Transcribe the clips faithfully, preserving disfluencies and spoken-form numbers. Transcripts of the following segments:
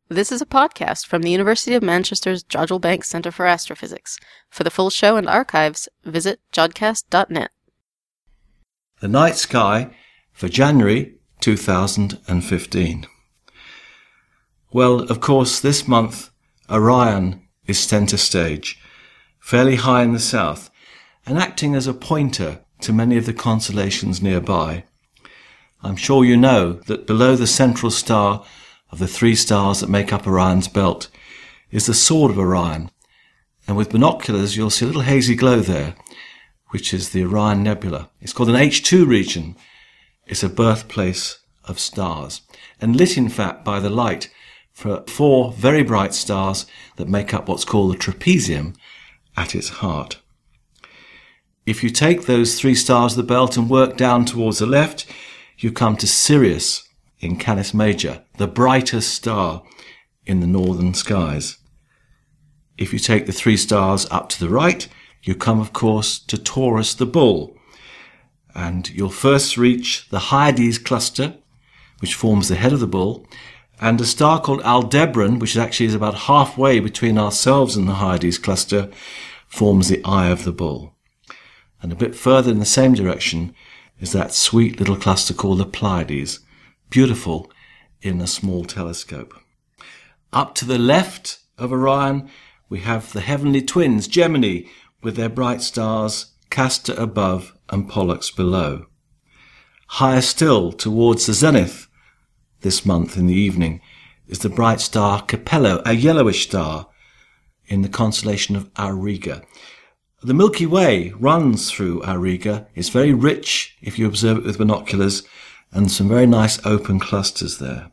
This is a podcast from the University of Manchester's Jodrell Bank Centre for Astrophysics. For the full show and archives, visit jodcast dot net. The night sky for January two thousand fifteen. Well, of course, this month Orion is centre stage, fairly high in the south, and acting as a pointer to many of the constellations nearby. I'm sure you know that below the central star of the three stars that make up Orion's belt is the Sword of Orion, and with binoculars you'll see a little hazy glow there, which is the Orion Nebula. It's called an H two region. It's a birthplace of stars, and lit in fact by the light for four very bright stars that make up what's called the trapezium at its heart. If you take those three stars of the belt and work down towards the left, you come to Sirius in Canis Major, the brightest star in the northern skies. If you take the three stars up to the right, you come, of course, to Taurus the Bull, and you'll first reach the Hyades cluster, which forms the head of the bull, and a star called Aldebaran, which actually is about halfway between ourselves and the Hyades cluster, forms the eye of the bull. And a bit further in the same direction is that sweet little cluster called the Pleiades, beautiful in a small telescope. Up to the left of Orion, we have the heavenly twins, Gemini, with their bright stars, Castor above and Pollux below. Higher still, towards the zenith, this month in the evening, is the bright star Capello, a yellowish star in the constellation of Auriga. The Milky Way runs through Auriga. It's very rich if you observe it with binoculars, and some very nice open clusters there.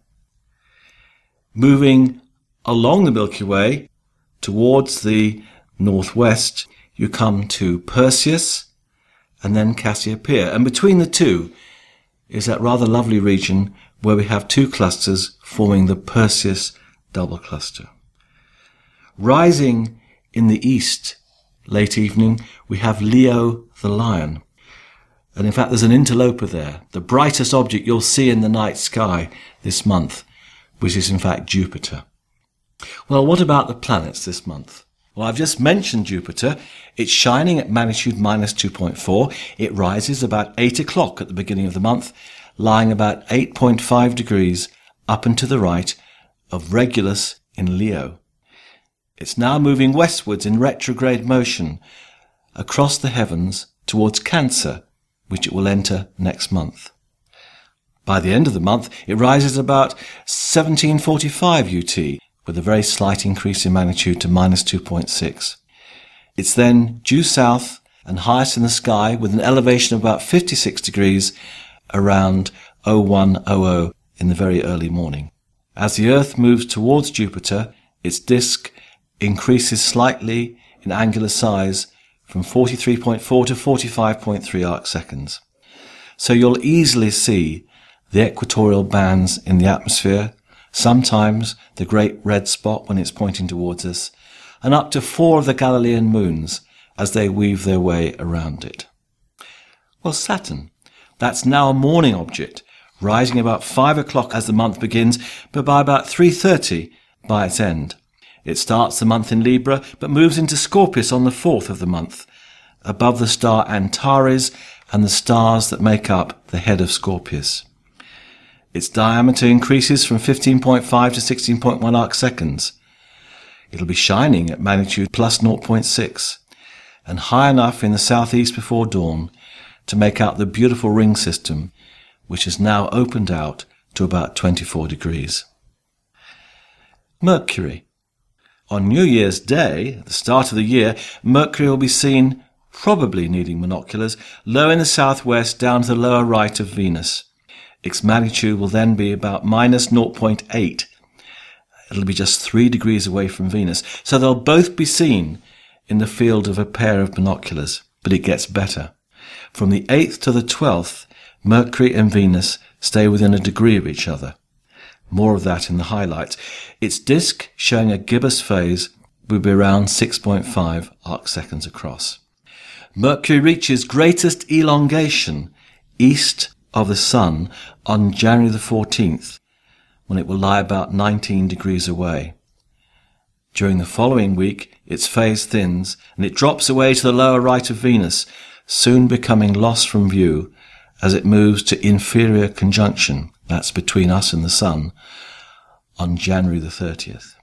Moving along the Milky Way towards the northwest, you come to Perseus and then Cassiopeia. And between the two is that rather lovely region where we have two clusters forming the Perseus double cluster. Rising in the east, late evening, we have Leo the Lion. And in fact, there's an interloper there, the brightest object you'll see in the night sky this month, which is in fact Jupiter. Well, what about the planets this month? Well, I've just mentioned Jupiter. It's shining at magnitude minus two point four. It rises about eight o'clock at the beginning of the month, lying about eight point five degrees up and to the right of Regulus in Leo. It's now moving westwards in retrograde motion across the heavens towards Cancer, which it will enter next month. By the end of the month, it rises about seventeen forty-five U T, with a very slight increase in magnitude to minus two point six. It's then due south and highest in the sky with an elevation of about fifty-six degrees around oh one hundred in the very early morning. As the Earth moves towards Jupiter, its disk increases slightly in angular size from forty-three point four to forty-five point three arc seconds. So you'll easily see the equatorial bands in the atmosphere, sometimes the great red spot when it's pointing towards us, and up to four of the Galilean moons as they weave their way around it. Well, Saturn, that's now a morning object, rising about five o'clock as the month begins, but by about three thirty by its end. It starts the month in Libra, but moves into Scorpius on the fourth of the month, above the star Antares and the stars that make up the head of Scorpius. Its diameter increases from fifteen point five to sixteen point one arc seconds. It'll be shining at magnitude plus zero point six, and high enough in the southeast before dawn to make out the beautiful ring system, which is now opened out to about twenty-four degrees. Mercury. On New Year's Day, at the start of the year, Mercury will be seen, probably needing binoculars, low in the southwest down to the lower right of Venus. Its magnitude will then be about minus zero point eight. It'll be just three degrees away from Venus, so they'll both be seen in the field of a pair of binoculars. But it gets better. From the eighth to the twelfth, Mercury and Venus stay within a degree of each other. More of that in the highlights. Its disk, showing a gibbous phase, will be around six point five arc seconds across. Mercury reaches greatest elongation east of the Sun on January the fourteenth, when it will lie about nineteen degrees away. During the following week, its phase thins and it drops away to the lower right of Venus, soon becoming lost from view as it moves to inferior conjunction, that's between us and the Sun, on January the thirtieth.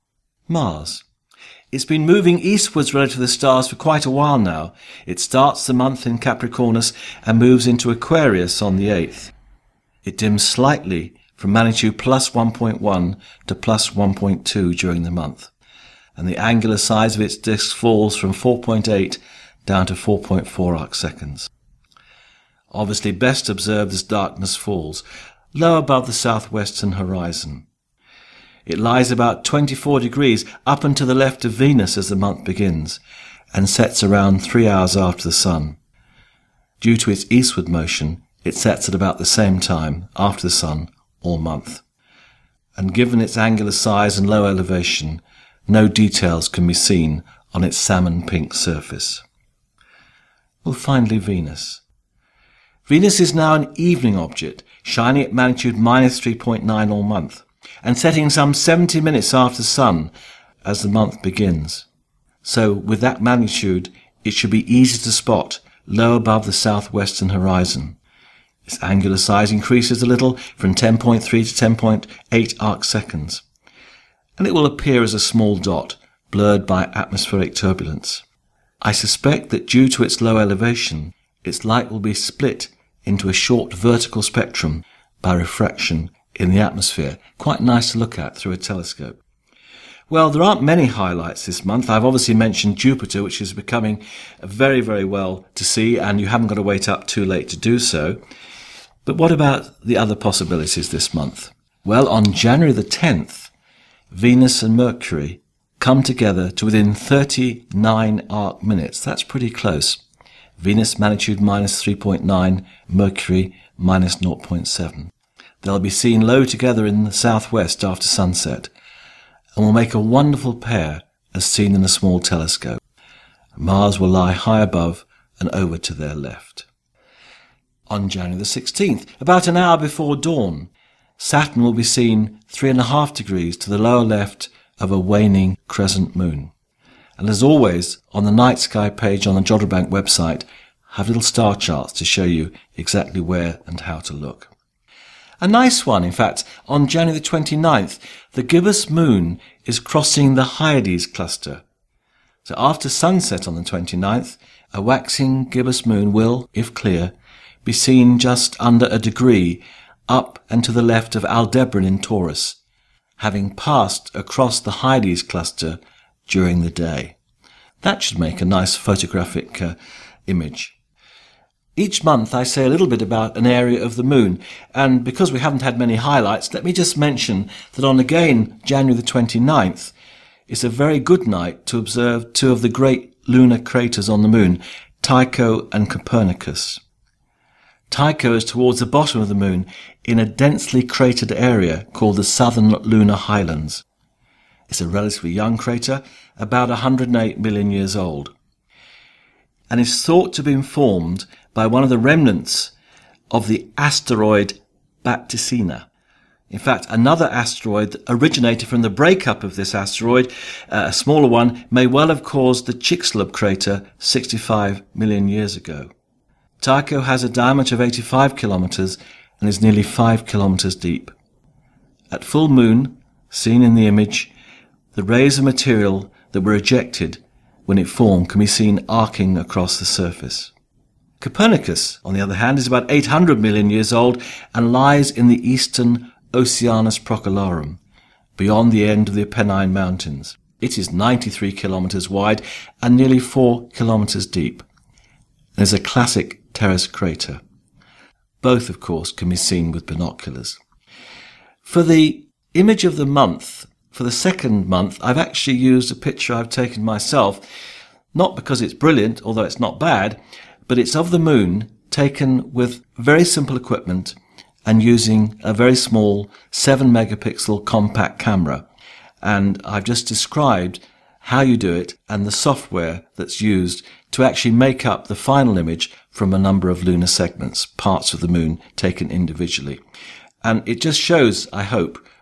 Mars. It's been moving eastwards relative to the stars for quite a while now. It starts the month in Capricornus and moves into Aquarius on the eighth. It dims slightly from magnitude plus one point one to plus one point two during the month, and the angular size of its disk falls from four point eight down to four point four arc seconds. Obviously best observed as darkness falls, low above the southwestern horizon. It lies about twenty-four degrees up and to the left of Venus as the month begins, and sets around three hours after the Sun. Due to its eastward motion, it sets at about the same time after the Sun all month. And given its angular size and low elevation, no details can be seen on its salmon-pink surface. Well, finally, Venus. Venus is now an evening object, shining at magnitude minus three point nine all month, and setting some seventy minutes after the Sun as the month begins. So, with that magnitude, it should be easy to spot low above the southwestern horizon. Its angular size increases a little from ten point three to ten point eight arc seconds, and it will appear as a small dot, blurred by atmospheric turbulence. I suspect that due to its low elevation, its light will be split into a short vertical spectrum by refraction in the atmosphere, quite nice to look at through a telescope. Well, there aren't many highlights this month. I've obviously mentioned Jupiter, which is becoming very, very well to see, and you haven't got to wait up too late to do so. But what about the other possibilities this month? Well, on January the tenth, Venus and Mercury come together to within thirty-nine arc minutes. That's pretty close. Venus magnitude minus three point nine, Mercury minus zero point seven. They'll be seen low together in the southwest after sunset, and will make a wonderful pair as seen in a small telescope. Mars will lie high above and over to their left. On January the sixteenth, about an hour before dawn, Saturn will be seen three and a half degrees to the lower left of a waning crescent moon. And as always, on the night sky page on the Jodrell Bank website, have little star charts to show you exactly where and how to look. A nice one, in fact, on January the twenty-ninth, the gibbous moon is crossing the Hyades cluster. So after sunset on the twenty-ninth, a waxing gibbous moon will, if clear, be seen just under a degree up and to the left of Aldebaran in Taurus, having passed across the Hyades cluster during the day. That should make a nice photographic uh, image. Each month I say a little bit about an area of the moon, and because we haven't had many highlights, let me just mention that on again January the twenty-ninth, it's a very good night to observe two of the great lunar craters on the moon, Tycho and Copernicus. Tycho is towards the bottom of the moon in a densely cratered area called the Southern Lunar Highlands. It's a relatively young crater, about one hundred eight million years old, and is thought to have been formed by one of the remnants of the asteroid Baptisina. In fact, another asteroid that originated from the breakup of this asteroid, uh, a smaller one, may well have caused the Chicxulub crater sixty-five million years ago. Tycho has a diameter of eighty-five kilometers and is nearly five kilometers deep. At full moon, seen in the image, the rays of material that were ejected when it formed can be seen arcing across the surface. Copernicus, on the other hand, is about eight hundred million years old and lies in the eastern Oceanus Procellarum, beyond the end of the Apennine Mountains. It is ninety-three kilometers wide and nearly four kilometers deep, and is a classic terrace crater. Both, of course, can be seen with binoculars. For the image of the month, for the second month, I've actually used a picture I've taken myself, not because it's brilliant, although it's not bad, but it's of the moon taken with very simple equipment and using a very small seven megapixel compact camera. And I've just described how you do it and the software that's used to actually make up the final image from a number of lunar segments, parts of the moon taken individually. And it just shows, I hope,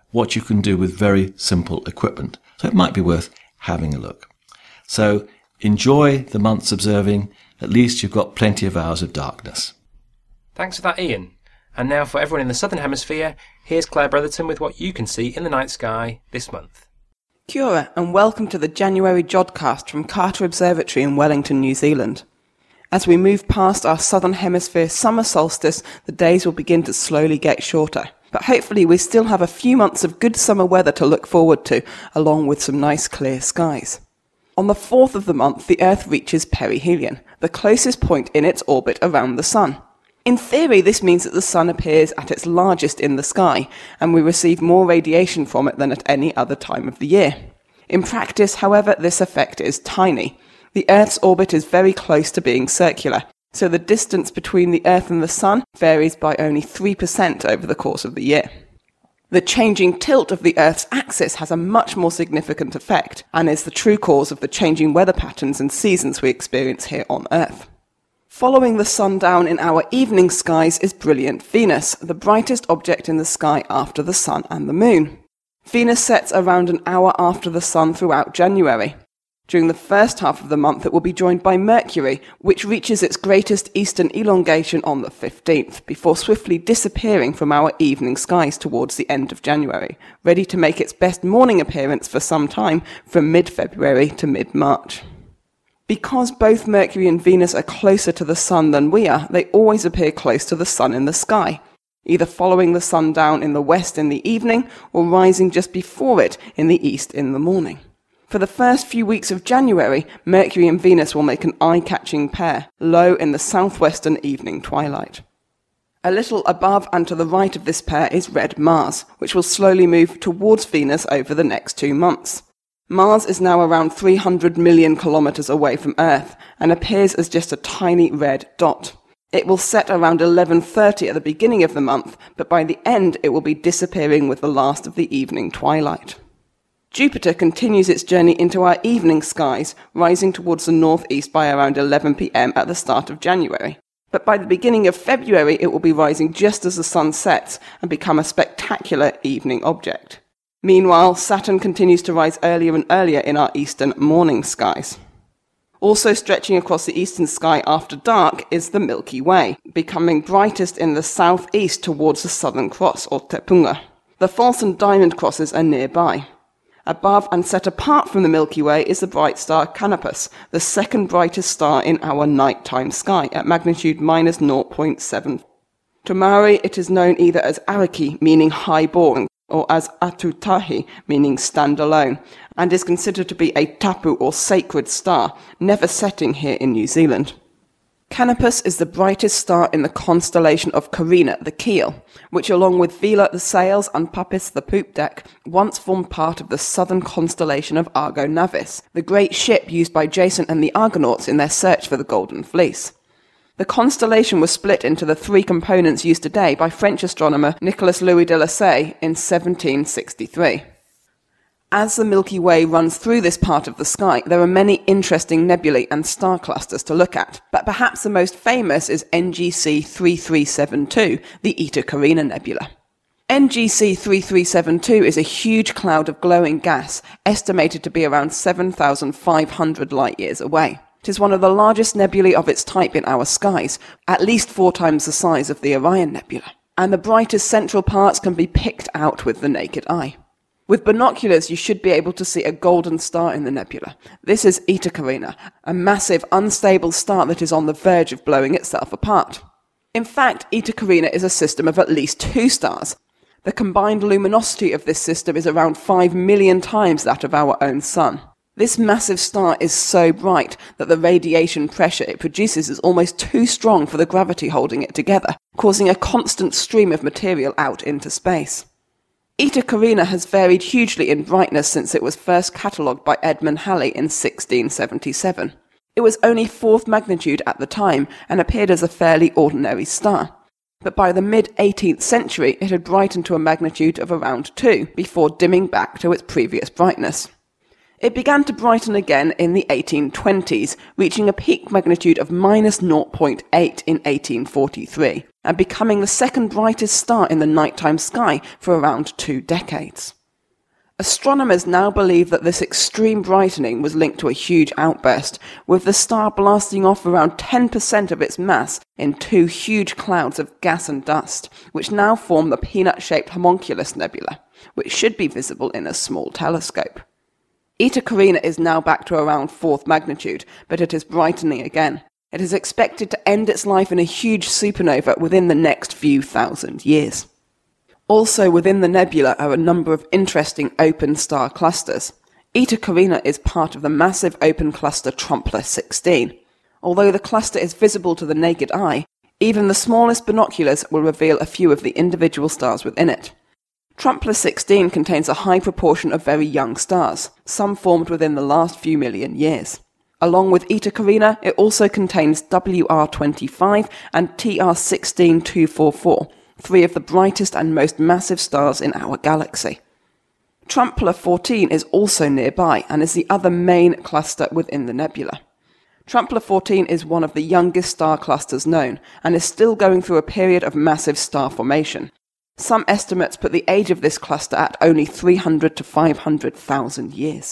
what you can do with very simple equipment. So it might be worth having a look. So enjoy the months observing. At least you've got plenty of hours of darkness. Thanks for that, Ian. And now for everyone in the Southern Hemisphere, here's Claire Brotherton with what you can see in the night sky this month. Kia ora, and welcome to the January Jodcast from Carter Observatory in Wellington, New Zealand. As we move past our Southern Hemisphere summer solstice, the days will begin to slowly get shorter. But hopefully we still have a few months of good summer weather to look forward to, along with some nice clear skies. On the fourth of the month, the Earth reaches perihelion, the closest point in its orbit around the Sun. In theory, this means that the Sun appears at its largest in the sky, and we receive more radiation from it than at any other time of the year. In practice, however, this effect is tiny. The Earth's orbit is very close to being circular, so the distance between the Earth and the Sun varies by only three percent over the course of the year. The changing tilt of the Earth's axis has a much more significant effect, and is the true cause of the changing weather patterns and seasons we experience here on Earth. Following the sundown in our evening skies is brilliant Venus, the brightest object in the sky after the Sun and the Moon. Venus sets around an hour after the Sun throughout January. During the first half of the month it will be joined by Mercury, which reaches its greatest eastern elongation on the fifteenth, before swiftly disappearing from our evening skies towards the end of January, ready to make its best morning appearance for some time from mid-February to mid-March. Because both Mercury and Venus are closer to the Sun than we are, they always appear close to the Sun in the sky, either following the sundown in the west in the evening or rising just before it in the east in the morning. For the first few weeks of January, Mercury and Venus will make an eye-catching pair, low in the southwestern evening twilight. A little above and to the right of this pair is red Mars, which will slowly move towards Venus over the next two months. Mars is now around three hundred million kilometers away from Earth and appears as just a tiny red dot. It will set around eleven thirty at the beginning of the month, but by the end it will be disappearing with the last of the evening twilight. Jupiter continues its journey into our evening skies, rising towards the northeast by around eleven p.m. at the start of January. But by the beginning of February it will be rising just as the Sun sets and become a spectacular evening object. Meanwhile, Saturn continues to rise earlier and earlier in our eastern morning skies. Also stretching across the eastern sky after dark is the Milky Way, becoming brightest in the southeast towards the Southern Cross, or Te Punga. The False and Diamond Crosses are nearby. Above and set apart from the Milky Way is the bright star Canopus, the second brightest star in our nighttime sky, at magnitude minus zero point seven. To Maori, it is known either as Ariki, meaning high-born, or as Atutahi, meaning stand alone, and is considered to be a tapu or sacred star, never setting here in New Zealand. Canopus is the brightest star in the constellation of Carina, the keel, which along with Vela, the sails, and Papis, the poop deck, once formed part of the southern constellation of Argo Navis, the great ship used by Jason and the Argonauts in their search for the Golden Fleece. The constellation was split into the three components used today by French astronomer Nicolas Louis de Lassay in seventeen sixty-three. As the Milky Way runs through this part of the sky, there are many interesting nebulae and star clusters to look at, but perhaps the most famous is N G C thirty-three seventy-two, the Eta Carina Nebula. N G C thirty-three seventy-two is a huge cloud of glowing gas, estimated to be around seven thousand five hundred light-years away. It is one of the largest nebulae of its type in our skies, at least four times the size of the Orion Nebula, and the brightest central parts can be picked out with the naked eye. With binoculars, you should be able to see a golden star in the nebula. This is Eta Carina, a massive, unstable star that is on the verge of blowing itself apart. In fact, Eta Carina is a system of at least two stars. The combined luminosity of this system is around five million times that of our own Sun. This massive star is so bright that the radiation pressure it produces is almost too strong for the gravity holding it together, causing a constant stream of material out into space. Eta Carina has varied hugely in brightness since it was first catalogued by Edmund Halley in sixteen seventy-seven. It was only fourth magnitude at the time and appeared as a fairly ordinary star. But by the mid-eighteenth century it had brightened to a magnitude of around two, before dimming back to its previous brightness. It began to brighten again in the eighteen twenties, reaching a peak magnitude of minus zero point eight in eighteen forty-three, and becoming the second brightest star in the nighttime sky for around two decades. Astronomers now believe that this extreme brightening was linked to a huge outburst, with the star blasting off around ten percent of its mass in two huge clouds of gas and dust, which now form the peanut-shaped Homunculus Nebula, which should be visible in a small telescope. Eta Carina is now back to around fourth magnitude, but it is brightening again. It is expected to end its life in a huge supernova within the next few thousand years. Also within the nebula are a number of interesting open star clusters. Eta Carina is part of the massive open cluster Trumpler sixteen. Although the cluster is visible to the naked eye, even the smallest binoculars will reveal a few of the individual stars within it. Trumpler sixteen contains a high proportion of very young stars, some formed within the last few million years. Along with Eta Carina, it also contains W R twenty-five and T R sixteen two forty-four, three of the brightest and most massive stars in our galaxy. Trumpler fourteen is also nearby and is the other main cluster within the nebula. Trumpler fourteen is one of the youngest star clusters known and is still going through a period of massive star formation. Some estimates put the age of this cluster at only three hundred to five hundred thousand years.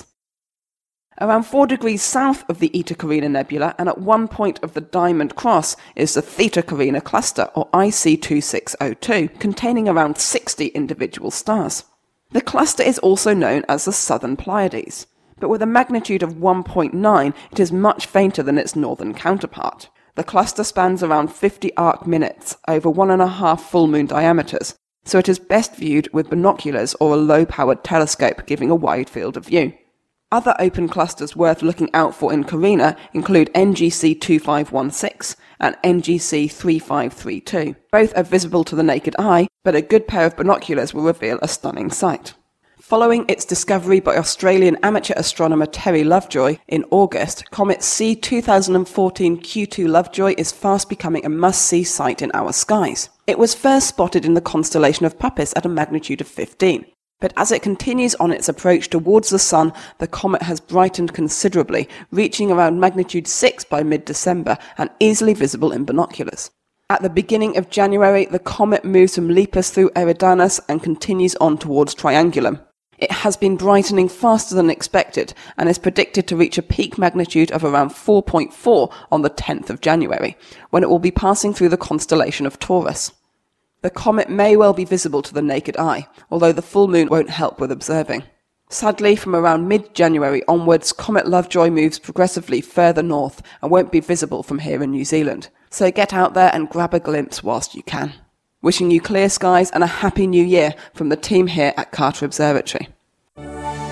Around four degrees south of the Eta Carina Nebula and at one point of the Diamond Cross is the Theta Carina Cluster, or I C two six zero two, containing around sixty individual stars. The cluster is also known as the Southern Pleiades, but with a magnitude of one point nine, it is much fainter than its northern counterpart. The cluster spans around fifty arc minutes over one and a half full moon diameters, so it is best viewed with binoculars or a low-powered telescope giving a wide field of view. Other open clusters worth looking out for in Carina include N G C two five one six and N G C three five three two. Both are visible to the naked eye, but a good pair of binoculars will reveal a stunning sight. Following its discovery by Australian amateur astronomer Terry Lovejoy in August, comet C two thousand fourteen Q two Lovejoy is fast becoming a must-see sight in our skies. It was first spotted in the constellation of Puppis at a magnitude of fifteen. But as it continues on its approach towards the Sun, the comet has brightened considerably, reaching around magnitude six by mid-December and easily visible in binoculars. At the beginning of January, the comet moves from Lepus through Eridanus and continues on towards Triangulum. It has been brightening faster than expected and is predicted to reach a peak magnitude of around four point four on the tenth of January, when it will be passing through the constellation of Taurus. The comet may well be visible to the naked eye, although the full moon won't help with observing. Sadly, from around mid-January onwards, Comet Lovejoy moves progressively further north and won't be visible from here in New Zealand. So get out there and grab a glimpse whilst you can. Wishing you clear skies and a happy new year from the team here at Carter Observatory.